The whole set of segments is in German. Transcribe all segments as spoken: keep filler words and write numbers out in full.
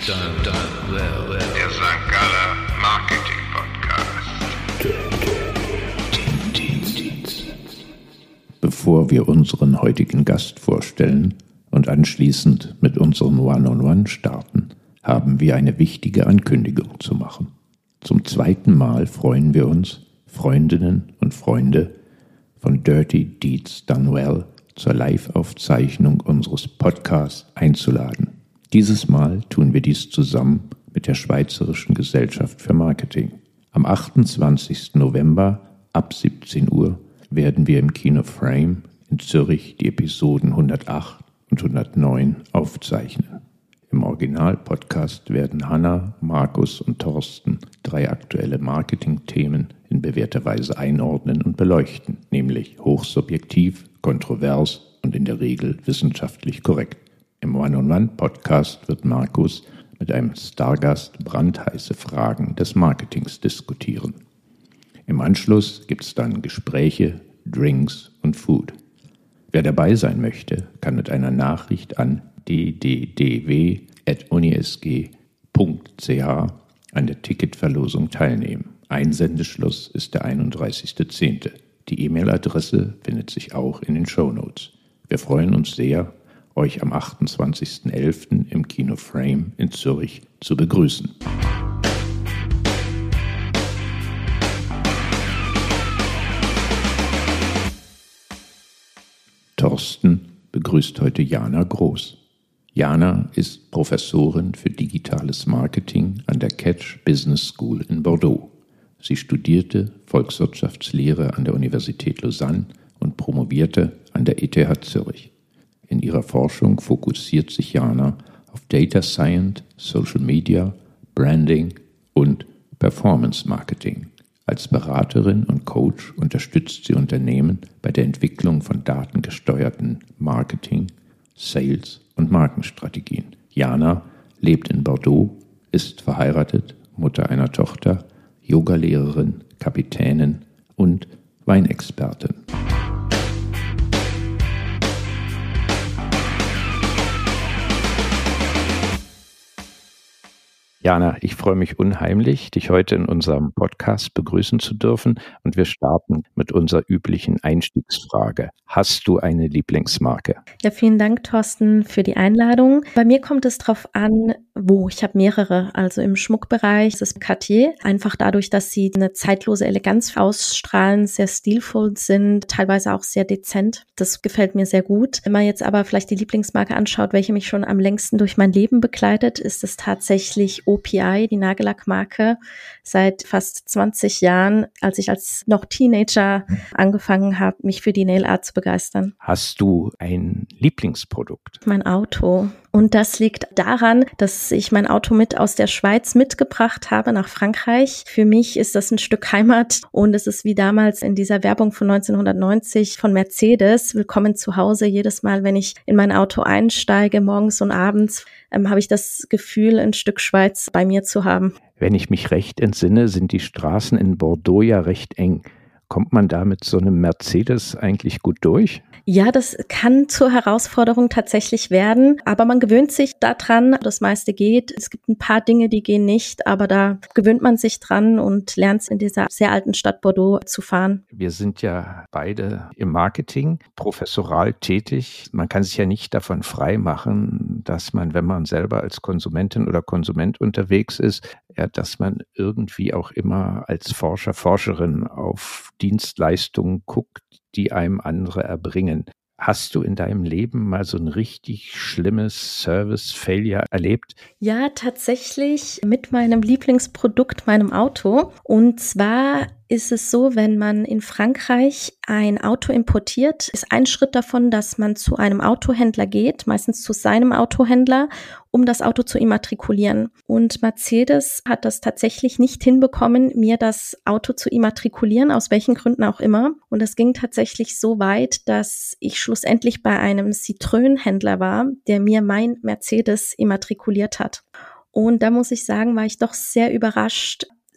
done, done well. Der Sankt Galler Marketing Podcast. Bevor wir unseren heutigen Gast vorstellen und anschließend mit unserem One-on-One starten, haben wir eine wichtige Ankündigung zu machen. Zum zweiten Mal freuen wir uns, Freundinnen und Freunde von Dirty Deeds Done Well zur Live-Aufzeichnung unseres Podcasts einzuladen. Dieses Mal tun wir dies zusammen mit der Schweizerischen Gesellschaft für Marketing. Am achtundzwanzigsten November ab siebzehn Uhr werden wir im Kino Frame in Zürich die Episoden hundertacht und hundertneun aufzeichnen. Im Original-Podcast werden Hanna, Markus und Thorsten drei aktuelle Marketing-Themen in bewährter Weise einordnen und beleuchten, nämlich hochsubjektiv, kontrovers und in der Regel wissenschaftlich korrekt. Im One-on-One-Podcast wird Markus mit einem Stargast brandheiße Fragen des Marketings diskutieren. Im Anschluss gibt es dann Gespräche, Drinks und Food. Wer dabei sein möchte, kann mit einer Nachricht an d d d w at unisg punkt c h an der Ticketverlosung teilnehmen. Einsendeschluss ist der einunddreißigster zehnte Die E-Mail-Adresse findet sich auch in den Shownotes. Wir freuen uns sehr, euch am achtundzwanzigsten elften im Kino Frame in Zürich zu begrüßen. Thorsten begrüßt heute Jana Groß. Jana ist Professorin für digitales Marketing an der Catch Business School in Bordeaux. Sie studierte Volkswirtschaftslehre an der Universität Lausanne und promovierte an der E T H Zürich. In ihrer Forschung fokussiert sich Jana auf Data Science, Social Media, Branding und Performance Marketing. Als Beraterin und Coach unterstützt sie Unternehmen bei der Entwicklung von datengesteuerten Marketing, Sales und Markenstrategien. Jana lebt in Bordeaux, ist verheiratet, Mutter einer Tochter, Yogalehrerin, Kapitänin und Weinexpertin. Jana, ich freue mich unheimlich, dich heute in unserem Podcast begrüßen zu dürfen, und wir starten mit unserer üblichen Einstiegsfrage. Hast du eine Lieblingsmarke? Ja, vielen Dank, Thorsten, für die Einladung. Bei mir kommt es drauf an, wo. Ich habe mehrere. Also im Schmuckbereich ist es Cartier. Einfach dadurch, dass sie eine zeitlose Eleganz ausstrahlen, sehr stilvoll sind, teilweise auch sehr dezent. Das gefällt mir sehr gut. Wenn man jetzt aber vielleicht die Lieblingsmarke anschaut, welche mich schon am längsten durch mein Leben begleitet, ist es tatsächlich O P I, die Nagellackmarke, seit fast zwanzig Jahren, als ich als noch Teenager angefangen habe, mich für die Nail Art zu begeistern. Hast du ein Lieblingsprodukt? Mein Auto. Und das liegt daran, dass ich mein Auto mit aus der Schweiz mitgebracht habe nach Frankreich. Für mich ist das ein Stück Heimat und es ist wie damals in dieser Werbung von neunzehnhundertneunzig von Mercedes. Willkommen zu Hause. Jedes Mal, wenn ich in mein Auto einsteige, morgens und abends, ähm, habe ich das Gefühl, ein Stück Schweiz bei mir zu haben. Wenn ich mich recht entsinne, sind die Straßen in Bordeaux ja recht eng. Kommt man da mit so einem Mercedes eigentlich gut durch? Ja, das kann zur Herausforderung tatsächlich werden, aber man gewöhnt sich daran, das meiste geht. Es gibt ein paar Dinge, die gehen nicht, aber da gewöhnt man sich dran und lernt in dieser sehr alten Stadt Bordeaux zu fahren. Wir sind ja beide im Marketing professoral tätig. Man kann sich ja nicht davon frei machen, dass man, wenn man selber als Konsumentin oder Konsument unterwegs ist, ja, dass man irgendwie auch immer als Forscher, Forscherin auf Dienstleistungen guckt, die einem andere erbringen. Hast du in deinem Leben mal so ein richtig schlimmes Service-Failure erlebt? Ja, tatsächlich mit meinem Lieblingsprodukt, meinem Auto. Und zwar ist es so, wenn man in Frankreich ein Auto importiert, ist ein Schritt davon, dass man zu einem Autohändler geht, meistens zu seinem Autohändler, um das Auto zu immatrikulieren. Und Mercedes hat das tatsächlich nicht hinbekommen, mir das Auto zu immatrikulieren, aus welchen Gründen auch immer. Und es ging tatsächlich so weit, dass ich schlussendlich bei einem Citroën-Händler war, der mir mein Mercedes immatrikuliert hat. Und da muss ich sagen, war ich doch sehr überrascht.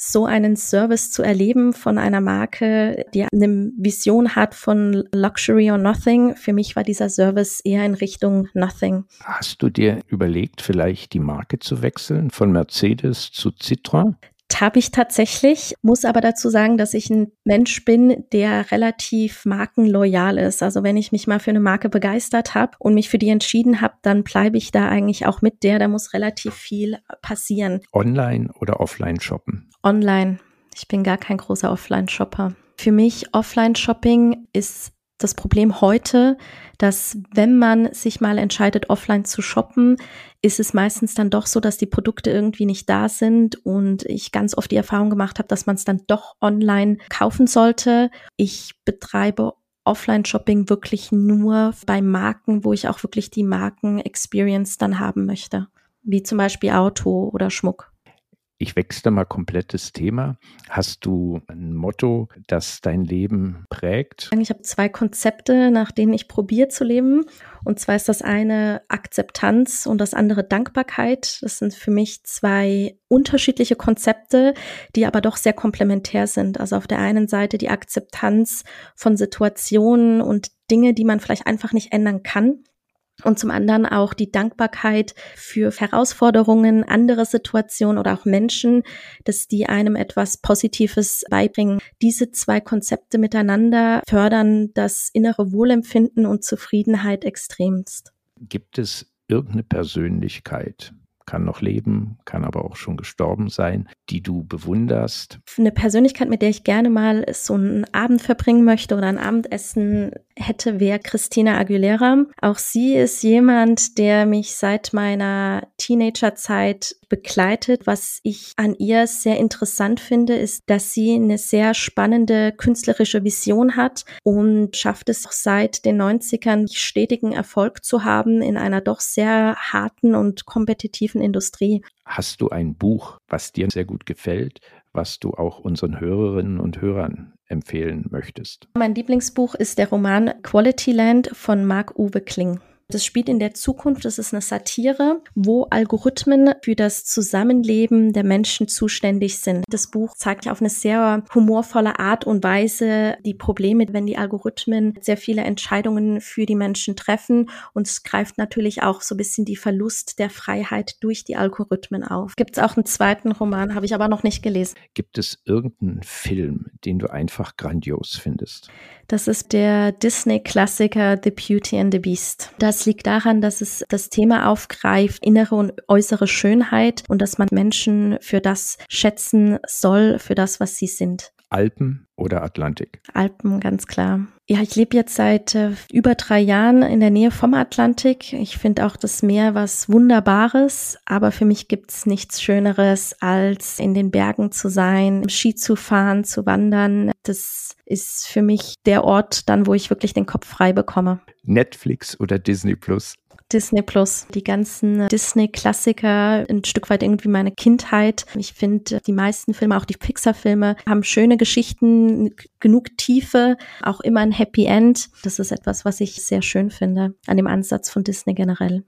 so einen Service zu erleben von einer Marke, die eine Vision hat von Luxury or Nothing. Für mich war dieser Service eher in Richtung Nothing. Hast du dir überlegt, vielleicht die Marke zu wechseln von Mercedes zu Citroën? Habe ich tatsächlich, muss aber dazu sagen, dass ich ein Mensch bin, der relativ markenloyal ist. Also wenn ich mich mal für eine Marke begeistert habe und mich für die entschieden habe, dann bleibe ich da eigentlich auch mit der. Da muss relativ viel passieren. Online oder offline shoppen? Online. Ich bin gar kein großer Offline-Shopper. Für mich Offline-Shopping ist das Problem heute, dass wenn man sich mal entscheidet, offline zu shoppen, ist es meistens dann doch so, dass die Produkte irgendwie nicht da sind und ich ganz oft die Erfahrung gemacht habe, dass man es dann doch online kaufen sollte. Ich betreibe Offline-Shopping wirklich nur bei Marken, wo ich auch wirklich die Marken-Experience dann haben möchte, wie zum Beispiel Auto oder Schmuck. Ich wechsle mal komplett das Thema. Hast du ein Motto, das dein Leben prägt? Ich habe zwei Konzepte, nach denen ich probiere zu leben. Und zwar ist das eine Akzeptanz und das andere Dankbarkeit. Das sind für mich zwei unterschiedliche Konzepte, die aber doch sehr komplementär sind. Also auf der einen Seite die Akzeptanz von Situationen und Dinge, die man vielleicht einfach nicht ändern kann. Und zum anderen auch die Dankbarkeit für Herausforderungen, andere Situationen oder auch Menschen, dass die einem etwas Positives beibringen. Diese zwei Konzepte miteinander fördern das innere Wohlempfinden und Zufriedenheit extremst. Gibt es irgendeine Persönlichkeit, kann noch leben, kann aber auch schon gestorben sein, die du bewunderst? Eine Persönlichkeit, mit der ich gerne mal so einen Abend verbringen möchte oder ein Abendessen hätte, wäre Christina Aguilera. Auch sie ist jemand, der mich seit meiner Teenagerzeit begleitet. Was ich an ihr sehr interessant finde, ist, dass sie eine sehr spannende künstlerische Vision hat und schafft es auch seit den neunzigern stetigen Erfolg zu haben in einer doch sehr harten und kompetitiven Industrie. Hast du ein Buch, was dir sehr gut gefällt, was du auch unseren Hörerinnen und Hörern empfehlen möchtest? Mein Lieblingsbuch ist der Roman Quality Land von Marc-Uwe Kling. Das spielt in der Zukunft, das ist eine Satire, wo Algorithmen für das Zusammenleben der Menschen zuständig sind. Das Buch zeigt auf eine sehr humorvolle Art und Weise die Probleme, wenn die Algorithmen sehr viele Entscheidungen für die Menschen treffen, und es greift natürlich auch so ein bisschen die Verlust der Freiheit durch die Algorithmen auf. Gibt es auch einen zweiten Roman, habe ich aber noch nicht gelesen. Gibt es irgendeinen Film, den du einfach grandios findest? Das ist der Disney-Klassiker The Beauty and the Beast. Das liegt daran, dass es das Thema aufgreift, innere und äußere Schönheit, und dass man Menschen für das schätzen soll, für das, was sie sind. Alpen oder Atlantik? Alpen, ganz klar. Ja, ich lebe jetzt seit äh, über drei Jahren in der Nähe vom Atlantik. Ich finde auch das Meer was Wunderbares, aber für mich gibt's nichts Schöneres, als in den Bergen zu sein, Ski zu fahren, zu wandern. Das ist für mich der Ort dann, wo ich wirklich den Kopf frei bekomme. Netflix oder Disney Plus? Disney Plus, die ganzen Disney-Klassiker, ein Stück weit irgendwie meine Kindheit. Ich finde, die meisten Filme, auch die Pixar-Filme, haben schöne Geschichten, genug Tiefe, auch immer ein Happy End. Das ist etwas, was ich sehr schön finde an dem Ansatz von Disney generell.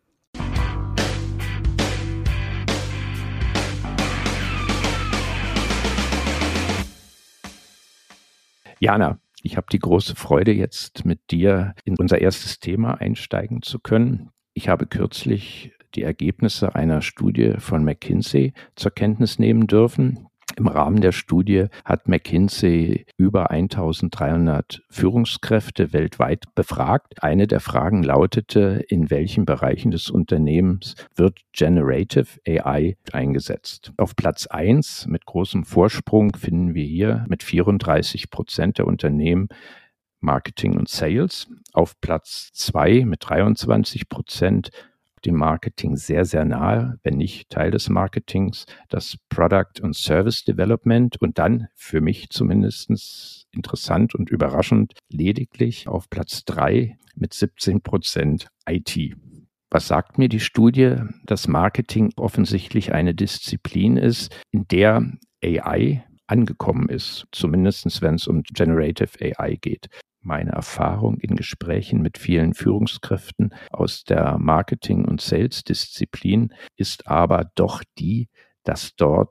Jana, ich habe die große Freude, jetzt mit dir in unser erstes Thema einsteigen zu können. Ich habe kürzlich die Ergebnisse einer Studie von McKinsey zur Kenntnis nehmen dürfen. Im Rahmen der Studie hat McKinsey über eintausenddreihundert Führungskräfte weltweit befragt. Eine der Fragen lautete: In welchen Bereichen des Unternehmens wird Generative A I eingesetzt? Auf Platz eins mit großem Vorsprung finden wir hier mit vierunddreißig Prozent der Unternehmen Marketing und Sales. Auf Platz zwei mit dreiundzwanzig Prozent dem Marketing sehr, sehr nahe, wenn nicht Teil des Marketings, das Product und Service Development, und dann für mich zumindest interessant und überraschend lediglich auf Platz drei mit siebzehn Prozent I T. Was sagt mir die Studie? Dass Marketing offensichtlich eine Disziplin ist, in der A I angekommen ist, zumindest wenn es um Generative A I geht. Meine Erfahrung in Gesprächen mit vielen Führungskräften aus der Marketing- und Sales-Disziplin ist aber doch die, dass dort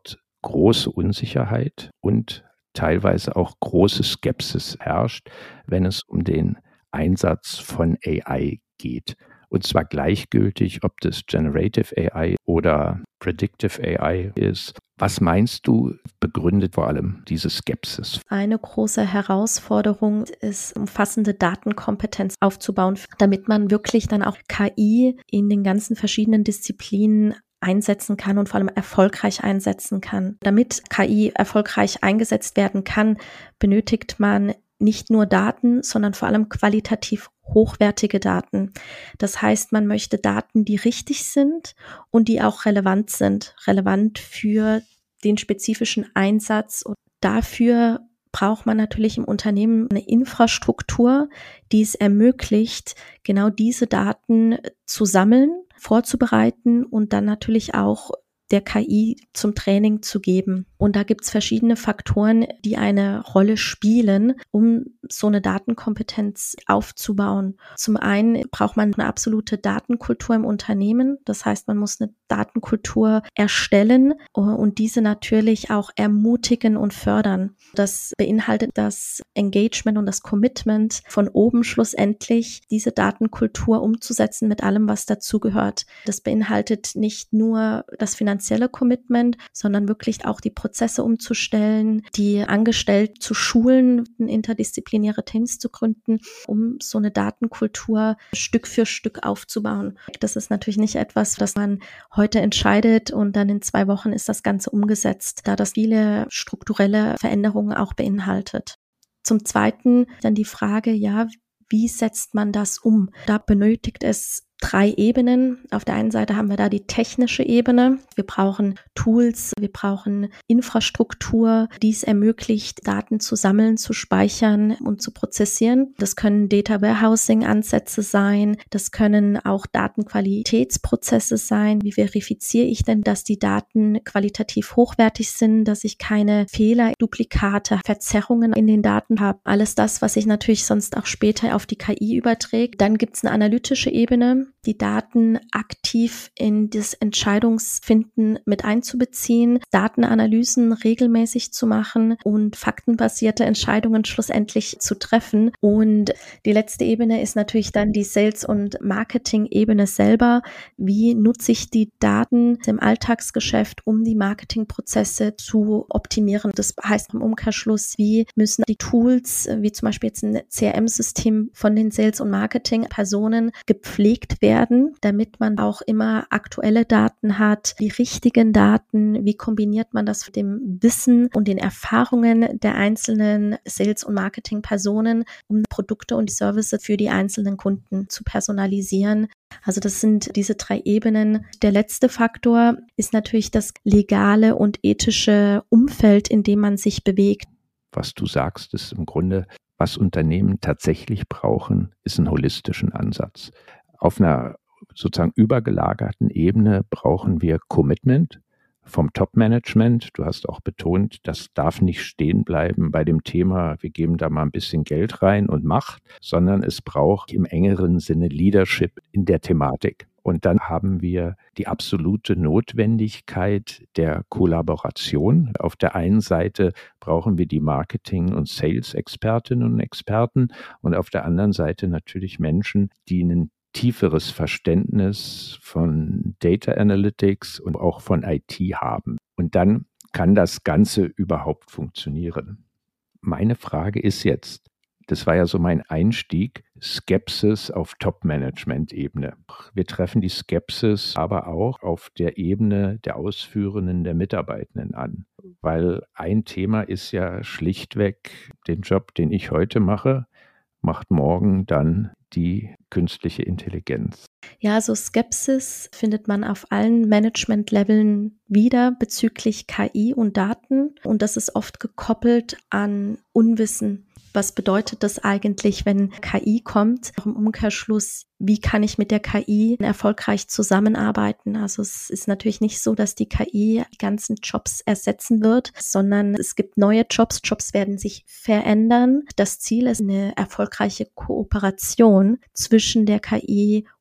große Unsicherheit und teilweise auch große Skepsis herrscht, wenn es um den Einsatz von A I geht. Und zwar gleichgültig, ob das Generative A I oder Predictive A I ist. Was meinst du, begründet vor allem diese Skepsis? Eine große Herausforderung ist, umfassende Datenkompetenz aufzubauen, damit man wirklich dann auch K I in den ganzen verschiedenen Disziplinen einsetzen kann und vor allem erfolgreich einsetzen kann. Damit K I erfolgreich eingesetzt werden kann, benötigt man nicht nur Daten, sondern vor allem qualitativ hochwertige Daten. Das heißt, man möchte Daten, die richtig sind und die auch relevant sind, relevant für den spezifischen Einsatz. Und dafür braucht man natürlich im Unternehmen eine Infrastruktur, die es ermöglicht, genau diese Daten zu sammeln, vorzubereiten und dann natürlich auch der K I zum Training zu geben. Und da gibt es verschiedene Faktoren, die eine Rolle spielen, um so eine Datenkompetenz aufzubauen. Zum einen braucht man eine absolute Datenkultur im Unternehmen. Das heißt, man muss eine Datenkultur erstellen und diese natürlich auch ermutigen und fördern. Das beinhaltet das Engagement und das Commitment von oben schlussendlich, diese Datenkultur umzusetzen mit allem, was dazugehört. Das beinhaltet nicht nur das finanzielle Commitment, sondern wirklich auch die Prozesse umzustellen, die Angestellten zu schulen, interdisziplinäre Teams zu gründen, um so eine Datenkultur Stück für Stück aufzubauen. Das ist natürlich nicht etwas, das man heute entscheidet und dann in zwei Wochen ist das Ganze umgesetzt, da das viele strukturelle Veränderungen auch beinhaltet. Zum Zweiten dann die Frage, ja, wie setzt man das um? Da benötigt es drei Ebenen. Auf der einen Seite haben wir da die technische Ebene. Wir brauchen Tools, wir brauchen Infrastruktur, die es ermöglicht, Daten zu sammeln, zu speichern und zu prozessieren. Das können Data Warehousing Ansätze sein. Das können auch Datenqualitätsprozesse sein. Wie verifiziere ich denn, dass die Daten qualitativ hochwertig sind, dass ich keine Fehler, Duplikate, Verzerrungen in den Daten habe? Alles das, was sich natürlich sonst auch später auf die K I überträgt. Dann gibt es eine analytische Ebene, die Daten aktiv in das Entscheidungsfinden mit einzubeziehen, Datenanalysen regelmäßig zu machen und faktenbasierte Entscheidungen schlussendlich zu treffen. Und die letzte Ebene ist natürlich dann die Sales- und Marketing-Ebene selber. Wie nutze ich die Daten im Alltagsgeschäft, um die Marketingprozesse zu optimieren? Das heißt im Umkehrschluss, wie müssen die Tools, wie zum Beispiel jetzt ein C R M-System von den Sales- und Marketing-Personen gepflegt werden, damit man auch immer aktuelle Daten hat, die richtigen Daten, wie kombiniert man das mit dem Wissen und den Erfahrungen der einzelnen Sales- und Marketing-Personen, um Produkte und Services für die einzelnen Kunden zu personalisieren. Also das sind diese drei Ebenen. Der letzte Faktor ist natürlich das legale und ethische Umfeld, in dem man sich bewegt. Was du sagst, ist im Grunde, was Unternehmen tatsächlich brauchen, ist einen holistischen Ansatz. Auf einer sozusagen übergelagerten Ebene brauchen wir Commitment vom Top-Management. Du hast auch betont, das darf nicht stehen bleiben bei dem Thema, wir geben da mal ein bisschen Geld rein und Macht, sondern es braucht im engeren Sinne Leadership in der Thematik. Und dann haben wir die absolute Notwendigkeit der Kollaboration. Auf der einen Seite brauchen wir die Marketing- und Sales-Expertinnen und Experten und auf der anderen Seite natürlich Menschen, die ein tieferes Verständnis von Data Analytics und auch von I T haben. Und dann kann das Ganze überhaupt funktionieren. Meine Frage ist jetzt, das war ja so mein Einstieg, Skepsis auf Top-Management-Ebene. Wir treffen die Skepsis aber auch auf der Ebene der Ausführenden, der Mitarbeitenden an. Weil ein Thema ist ja schlichtweg, den Job, den ich heute mache, macht morgen dann die künstliche Intelligenz. Ja, so Skepsis findet man auf allen Management-Leveln wieder bezüglich K I und Daten. Und das ist oft gekoppelt an Unwissen. Was bedeutet das eigentlich, wenn K I kommt? Auch im Umkehrschluss, wie kann ich mit der K I erfolgreich zusammenarbeiten? Also es ist natürlich nicht so, dass die K I die ganzen Jobs ersetzen wird, sondern es gibt neue Jobs. Jobs werden sich verändern. Das Ziel ist eine erfolgreiche Kooperation zwischen der K I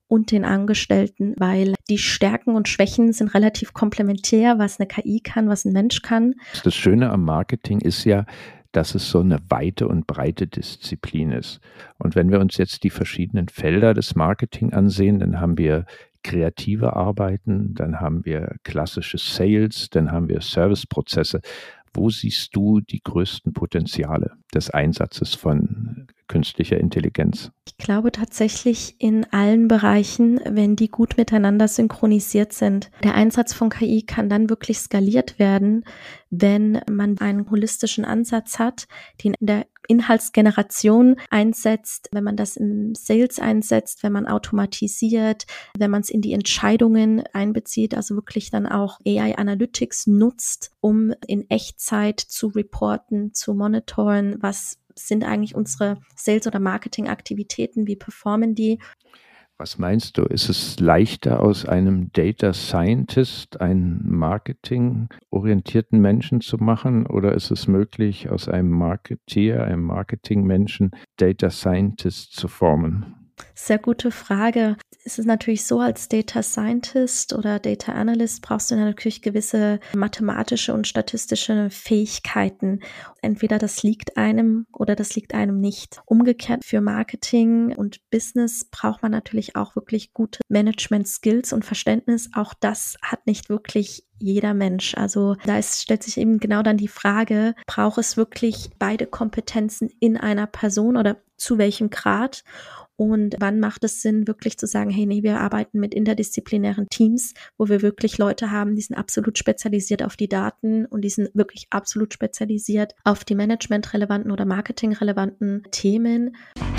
und den Angestellten, weil die Stärken und Schwächen sind relativ komplementär, was eine K I kann, was ein Mensch kann. Das Schöne am Marketing ist ja, dass es so eine weite und breite Disziplin ist. Und wenn wir uns jetzt die verschiedenen Felder des Marketing ansehen, dann haben wir kreative Arbeiten, dann haben wir klassische Sales, dann haben wir Serviceprozesse. Wo siehst du die größten Potenziale des Einsatzes von künstlicher Intelligenz? Ich glaube tatsächlich in allen Bereichen, wenn die gut miteinander synchronisiert sind. Der Einsatz von K I kann dann wirklich skaliert werden, wenn man einen holistischen Ansatz hat, den in der Inhaltsgeneration einsetzt, wenn man das im Sales einsetzt, wenn man automatisiert, wenn man es in die Entscheidungen einbezieht, also wirklich dann auch A I Analytics nutzt, um in Echtzeit zu reporten, zu monitoren, was sind eigentlich unsere Sales- oder Marketingaktivitäten, wie performen die. Was meinst du, ist es leichter, aus einem Data Scientist einen marketingorientierten Menschen zu machen, oder ist es möglich, aus einem Marketeer, einem Marketingmenschen Data Scientist zu formen? Sehr gute Frage. Es ist natürlich so, als Data Scientist oder Data Analyst brauchst du natürlich gewisse mathematische und statistische Fähigkeiten. Entweder das liegt einem oder das liegt einem nicht. Umgekehrt für Marketing und Business braucht man natürlich auch wirklich gute Management-Skills und Verständnis. Auch das hat nicht wirklich jeder Mensch. Also da ist, stellt sich eben genau dann die Frage, braucht es wirklich beide Kompetenzen in einer Person oder zu welchem Grad? Und wann macht es Sinn, wirklich zu sagen, hey, nee, wir arbeiten mit interdisziplinären Teams, wo wir wirklich Leute haben, die sind absolut spezialisiert auf die Daten und die sind wirklich absolut spezialisiert auf die managementrelevanten oder marketingrelevanten Themen.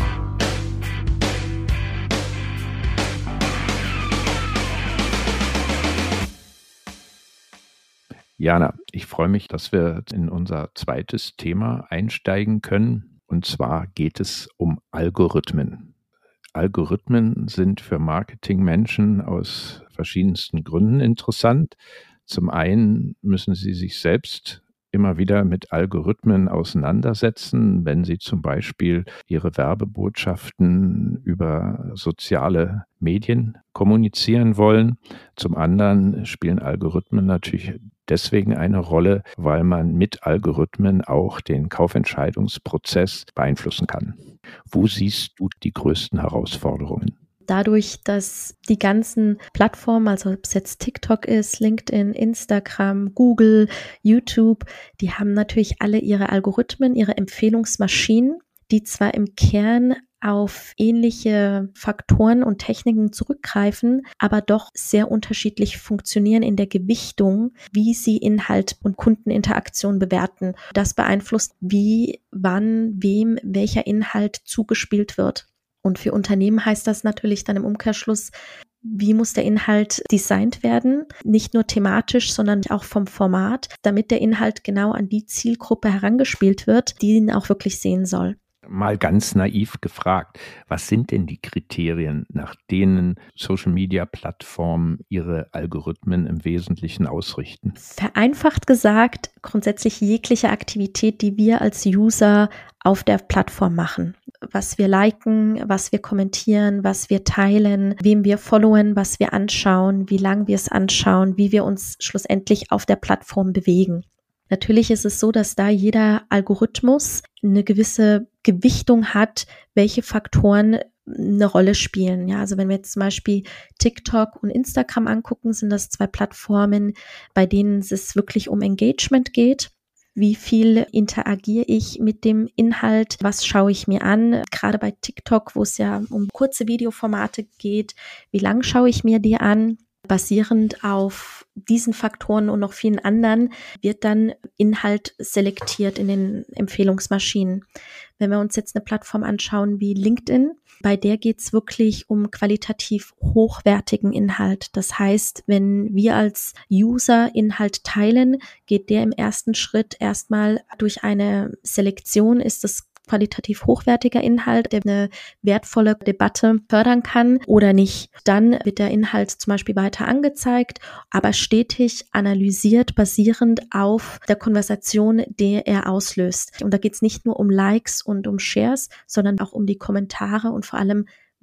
Jana, ich freue mich, dass wir in unser zweites Thema einsteigen können. Und zwar geht es um Algorithmen. Algorithmen sind für Marketingmenschen aus verschiedensten Gründen interessant. Zum einen müssen sie sich selbst immer wieder mit Algorithmen auseinandersetzen, wenn sie zum Beispiel ihre Werbebotschaften über soziale Medien kommunizieren wollen. Zum anderen spielen Algorithmen natürlich deswegen eine Rolle, weil man mit Algorithmen auch den Kaufentscheidungsprozess beeinflussen kann. Wo siehst du die größten Herausforderungen? Dadurch, dass die ganzen Plattformen, also ob es jetzt TikTok ist, LinkedIn, Instagram, Google, YouTube, die haben natürlich alle ihre Algorithmen, ihre Empfehlungsmaschinen, die zwar im Kern auf ähnliche Faktoren und Techniken zurückgreifen, aber doch sehr unterschiedlich funktionieren in der Gewichtung, wie sie Inhalt und Kundeninteraktion bewerten. Das beeinflusst, wie, wann, wem welcher Inhalt zugespielt wird. Und für Unternehmen heißt das natürlich dann im Umkehrschluss, wie muss der Inhalt designt werden? Nicht nur thematisch, sondern auch vom Format, damit der Inhalt genau an die Zielgruppe herangespielt wird, die ihn auch wirklich sehen soll. Mal ganz naiv gefragt, was sind denn die Kriterien, nach denen Social-Media-Plattformen ihre Algorithmen im Wesentlichen ausrichten? Vereinfacht gesagt, grundsätzlich jegliche Aktivität, die wir als User auf der Plattform machen. Was wir liken, was wir kommentieren, was wir teilen, wem wir followen, was wir anschauen, wie lang wir es anschauen, wie wir uns schlussendlich auf der Plattform bewegen. Natürlich ist es so, dass da jeder Algorithmus eine gewisse Gewichtung hat, welche Faktoren eine Rolle spielen. Ja, also wenn wir jetzt zum Beispiel TikTok und Instagram angucken, sind das zwei Plattformen, bei denen es wirklich um Engagement geht. Wie viel interagiere ich mit dem Inhalt? Was schaue ich mir an? Gerade bei TikTok, wo es ja um kurze Videoformate geht, wie lang schaue ich mir die an? Basierend auf diesen Faktoren und noch vielen anderen wird dann Inhalt selektiert in den Empfehlungsmaschinen. Wenn wir uns jetzt eine Plattform anschauen wie LinkedIn, bei der geht es wirklich um qualitativ hochwertigen Inhalt. Das heißt, wenn wir als User Inhalt teilen, geht der im ersten Schritt erstmal durch eine Selektion, ist das qualitativ hochwertiger Inhalt, der eine wertvolle Debatte fördern kann oder nicht. Dann wird der Inhalt zum Beispiel weiter angezeigt, aber stetig analysiert, basierend auf der Konversation, die er auslöst. Und da geht es nicht nur um Likes und um Shares, sondern auch um die Kommentare und vor allem,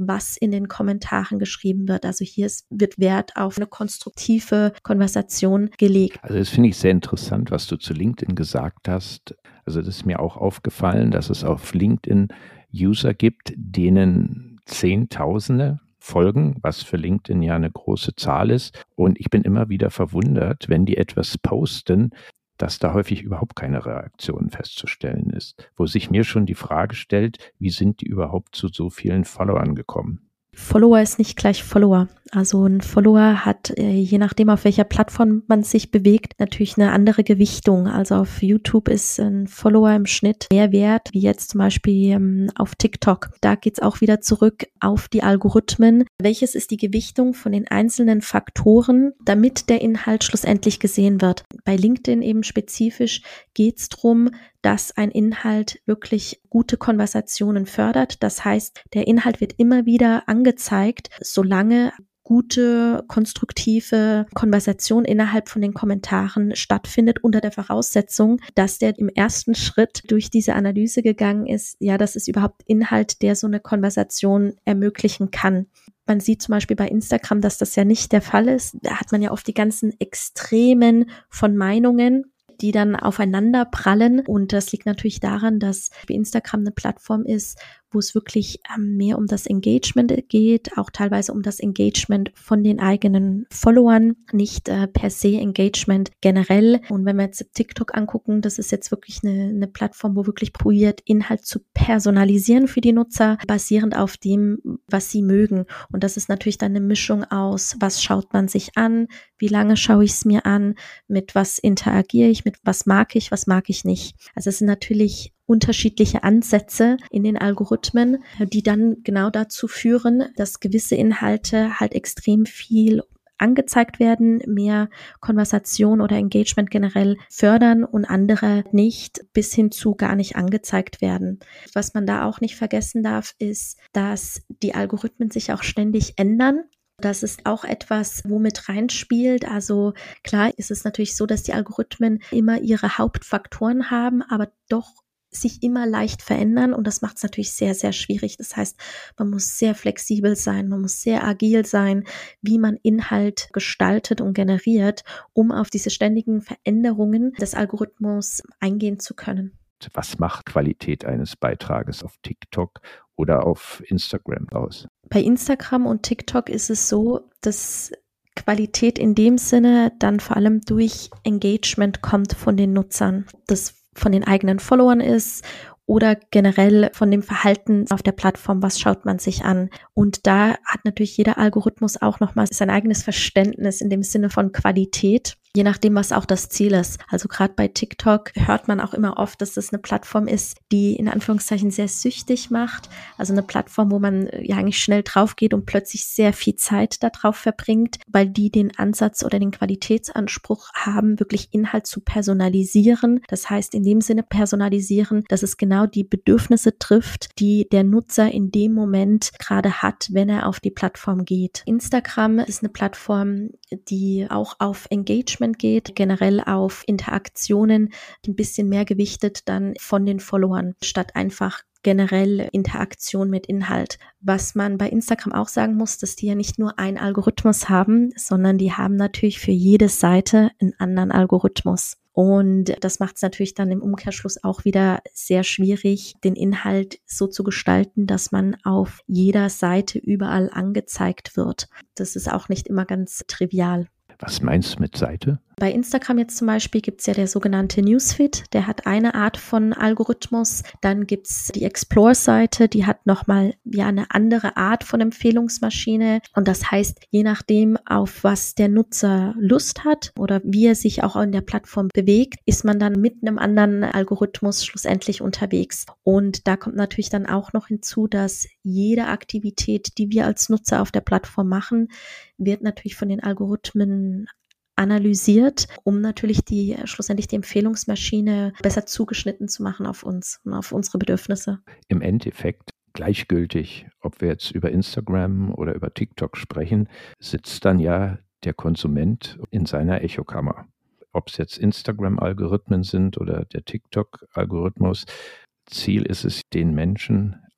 was in den Kommentaren geschrieben wird. Also hier ist, wird Wert auf eine konstruktive Konversation gelegt. Also das finde ich sehr interessant, was du zu LinkedIn gesagt hast. Also das ist mir auch aufgefallen, dass es auf LinkedIn User gibt, denen Zehntausende folgen, was für LinkedIn ja eine große Zahl ist. Und ich bin immer wieder verwundert, wenn die etwas posten, dass da häufig überhaupt keine Reaktion festzustellen ist. Wo sich mir schon die Frage stellt, wie sind die überhaupt zu so vielen Followern gekommen? Follower ist nicht gleich Follower. Also ein Follower hat, je nachdem auf welcher Plattform man sich bewegt, natürlich eine andere Gewichtung. Also auf YouTube ist ein Follower im Schnitt mehr wert, wie jetzt zum Beispiel auf TikTok. Da geht's auch wieder zurück auf die Algorithmen. Welches ist die Gewichtung von den einzelnen Faktoren, damit der Inhalt schlussendlich gesehen wird? Bei LinkedIn eben spezifisch geht's drum, dass ein Inhalt wirklich gute Konversationen fördert. Das heißt, der Inhalt wird immer wieder angezeigt, solange gute, konstruktive Konversation innerhalb von den Kommentaren stattfindet, unter der Voraussetzung, dass der im ersten Schritt durch diese Analyse gegangen ist, ja, das ist überhaupt Inhalt, der so eine Konversation ermöglichen kann. Man sieht zum Beispiel bei Instagram, dass das ja nicht der Fall ist. Da hat man ja oft die ganzen Extremen von Meinungen, die dann aufeinander prallen. Und das liegt natürlich daran, dass Instagram eine Plattform ist, wo es wirklich ähm, mehr um das Engagement geht, auch teilweise um das Engagement von den eigenen Followern, nicht äh, per se Engagement generell. Und wenn wir jetzt TikTok angucken, das ist jetzt wirklich eine, eine Plattform, wo wirklich probiert, Inhalt zu personalisieren für die Nutzer, basierend auf dem, was sie mögen. Und das ist natürlich dann eine Mischung aus, was schaut man sich an, wie lange schaue ich es mir an, mit was interagiere ich, mit was mag ich, was mag ich nicht. Also es sind natürlich unterschiedliche Ansätze in den Algorithmen, die dann genau dazu führen, dass gewisse Inhalte halt extrem viel angezeigt werden, mehr Konversation oder Engagement generell fördern und andere nicht, bis hin zu gar nicht angezeigt werden. Was man da auch nicht vergessen darf, ist, dass die Algorithmen sich auch ständig ändern. Das ist auch etwas, womit reinspielt. Also klar ist es natürlich so, dass die Algorithmen immer ihre Hauptfaktoren haben, aber doch sich immer leicht verändern und das macht es natürlich sehr, sehr schwierig. Das heißt, man muss sehr flexibel sein, man muss sehr agil sein, wie man Inhalt gestaltet und generiert, um auf diese ständigen Veränderungen des Algorithmus eingehen zu können. Was macht Qualität eines Beitrages auf TikTok oder auf Instagram aus? Bei Instagram und TikTok ist es so, dass Qualität in dem Sinne dann vor allem durch Engagement kommt von den Nutzern. Das von den eigenen Followern ist oder generell von dem Verhalten auf der Plattform, was schaut man sich an. Und da hat natürlich jeder Algorithmus auch nochmal sein eigenes Verständnis in dem Sinne von Qualität, je nachdem, was auch das Ziel ist. Also gerade bei TikTok hört man auch immer oft, dass das eine Plattform ist, die in Anführungszeichen sehr süchtig macht. Also eine Plattform, wo man ja eigentlich schnell drauf geht und plötzlich sehr viel Zeit darauf verbringt, weil die den Ansatz oder den Qualitätsanspruch haben, wirklich Inhalt zu personalisieren. Das heißt in dem Sinne personalisieren, dass es genau die Bedürfnisse trifft, die der Nutzer in dem Moment gerade hat, wenn er auf die Plattform geht. Instagram ist eine Plattform, die auch auf Engagement geht, generell auf Interaktionen, ein bisschen mehr gewichtet dann von den Followern, statt einfach generell Interaktion mit Inhalt. Was man bei Instagram auch sagen muss, dass die ja nicht nur einen Algorithmus haben, sondern die haben natürlich für jede Seite einen anderen Algorithmus. Und das macht es natürlich dann im Umkehrschluss auch wieder sehr schwierig, den Inhalt so zu gestalten, dass man auf jeder Seite überall angezeigt wird. Das ist auch nicht immer ganz trivial. Was meinst du mit Seite? Bei Instagram jetzt zum Beispiel gibt es ja der sogenannte Newsfeed, der hat eine Art von Algorithmus. Dann gibt es die Explore-Seite, die hat nochmal ja eine andere Art von Empfehlungsmaschine. Und das heißt, je nachdem, auf was der Nutzer Lust hat oder wie er sich auch in der Plattform bewegt, ist man dann mit einem anderen Algorithmus schlussendlich unterwegs. Und da kommt natürlich dann auch noch hinzu, dass jede Aktivität, die wir als Nutzer auf der Plattform machen, wird natürlich von den Algorithmen analysiert, um natürlich die schlussendlich die Empfehlungsmaschine besser zugeschnitten zu machen auf uns und auf unsere Bedürfnisse. Im Endeffekt gleichgültig, ob wir jetzt über Instagram oder über TikTok sprechen, sitzt dann ja der Konsument in seiner Echokammer. Ob es jetzt Instagram-Algorithmen sind oder der TikTok-Algorithmus, Ziel ist es, den Menschen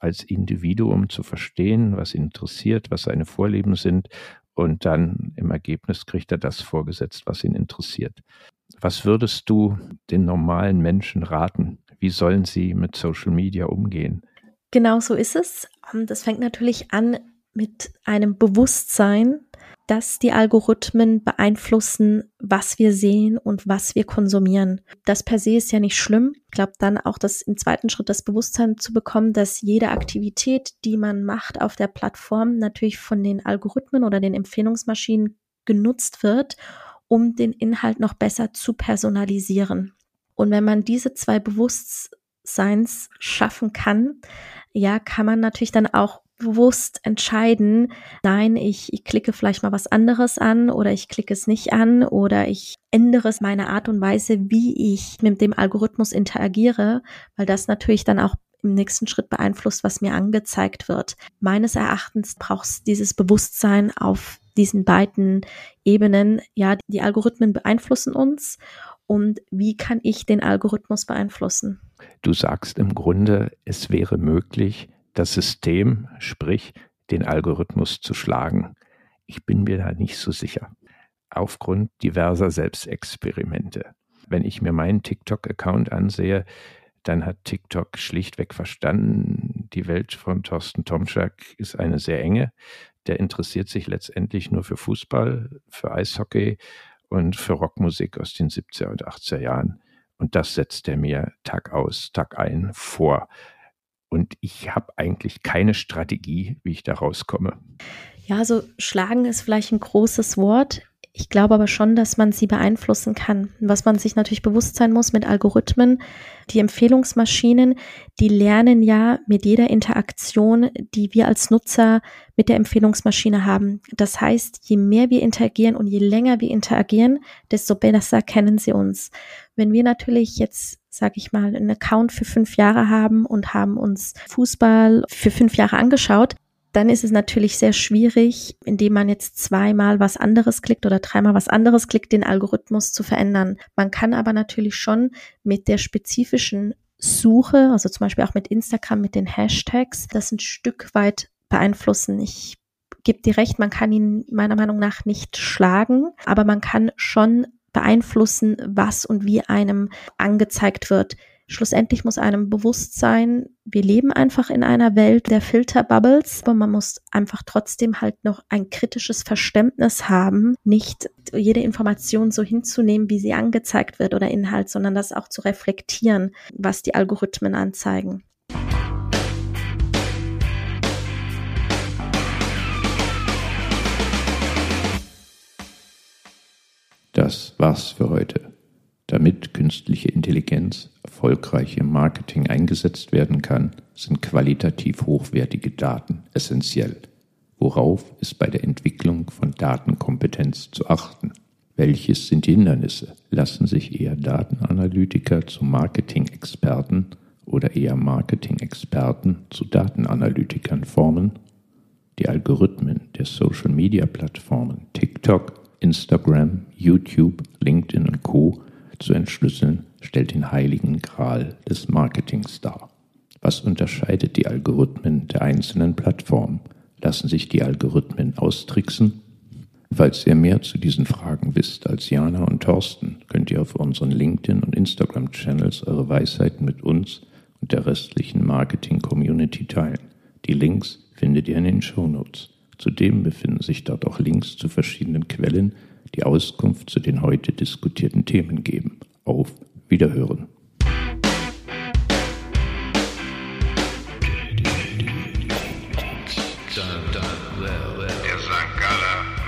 als Individuum zu verstehen, was ihn interessiert, was seine Vorlieben sind, und dann im Ergebnis kriegt er das vorgesetzt, was ihn interessiert. Was würdest du den normalen Menschen raten? Wie sollen sie mit Social Media umgehen? Genau so ist es. Das fängt natürlich an mit einem Bewusstsein, dass die Algorithmen beeinflussen, was wir sehen und was wir konsumieren. Das per se ist ja nicht schlimm. Ich glaube dann auch, dass im zweiten Schritt das Bewusstsein zu bekommen, dass jede Aktivität, die man macht auf der Plattform, natürlich von den Algorithmen oder den Empfehlungsmaschinen genutzt wird, um den Inhalt noch besser zu personalisieren. Und wenn man diese zwei Bewusstseins schaffen kann, ja, kann man natürlich dann auch bewusst entscheiden, nein, ich, ich klicke vielleicht mal was anderes an oder ich klicke es nicht an oder ich ändere meine Art und Weise, wie ich mit dem Algorithmus interagiere, weil das natürlich dann auch im nächsten Schritt beeinflusst, was mir angezeigt wird. Meines Erachtens braucht es dieses Bewusstsein auf diesen beiden Ebenen. Ja, die Algorithmen beeinflussen uns, und wie kann ich den Algorithmus beeinflussen? Du sagst im Grunde, es wäre möglich, das System, sprich den Algorithmus zu schlagen. Ich bin mir da nicht so sicher. Aufgrund diverser Selbstexperimente. Wenn ich mir meinen TikTok-Account ansehe, dann hat TikTok schlichtweg verstanden, die Welt von Thorsten Tomczak ist eine sehr enge. Der interessiert sich letztendlich nur für Fußball, für Eishockey und für Rockmusik aus den siebziger und achtziger Jahren. Und das setzt er mir Tag aus, Tag ein vor. Und ich habe eigentlich keine Strategie, wie ich da rauskomme. Ja, also schlagen ist vielleicht ein großes Wort. Ich glaube aber schon, dass man sie beeinflussen kann. Was man sich natürlich bewusst sein muss mit Algorithmen, die Empfehlungsmaschinen, die lernen ja mit jeder Interaktion, die wir als Nutzer mit der Empfehlungsmaschine haben. Das heißt, je mehr wir interagieren und je länger wir interagieren, desto besser kennen sie uns. Wenn wir natürlich jetzt, sage ich mal, einen Account für fünf Jahre haben und haben uns Fußball für fünf Jahre angeschaut, dann ist es natürlich sehr schwierig, indem man jetzt zweimal was anderes klickt oder dreimal was anderes klickt, den Algorithmus zu verändern. Man kann aber natürlich schon mit der spezifischen Suche, also zum Beispiel auch mit Instagram, mit den Hashtags, das ein Stück weit beeinflussen. Ich gebe dir recht, man kann ihn meiner Meinung nach nicht schlagen, aber man kann schon beeinflussen, was und wie einem angezeigt wird. Schlussendlich muss einem bewusst sein, wir leben einfach in einer Welt der Filterbubbles, aber man muss einfach trotzdem halt noch ein kritisches Verständnis haben, nicht jede Information so hinzunehmen, wie sie angezeigt wird oder Inhalt, sondern das auch zu reflektieren, was die Algorithmen anzeigen. Das war's für heute. Damit künstliche Intelligenz erfolgreich im Marketing eingesetzt werden kann, sind qualitativ hochwertige Daten essentiell. Worauf ist bei der Entwicklung von Datenkompetenz zu achten? Welches sind die Hindernisse? Lassen sich eher Datenanalytiker zu Marketing-Experten oder eher Marketing-Experten zu Datenanalytikern formen? Die Algorithmen der Social-Media-Plattformen TikTok, Instagram, YouTube, LinkedIn und Co. zu entschlüsseln, stellt den heiligen Gral des Marketings dar. Was unterscheidet die Algorithmen der einzelnen Plattformen? Lassen sich die Algorithmen austricksen? Falls ihr mehr zu diesen Fragen wisst als Jana und Thorsten, könnt ihr auf unseren LinkedIn- und Instagram-Channels eure Weisheiten mit uns und der restlichen Marketing-Community teilen. Die Links findet ihr in den Shownotes. Zudem befinden sich dort auch Links zu verschiedenen Quellen, die Auskunft zu den heute diskutierten Themen geben. Auf Wiederhören! Der Sankt Galler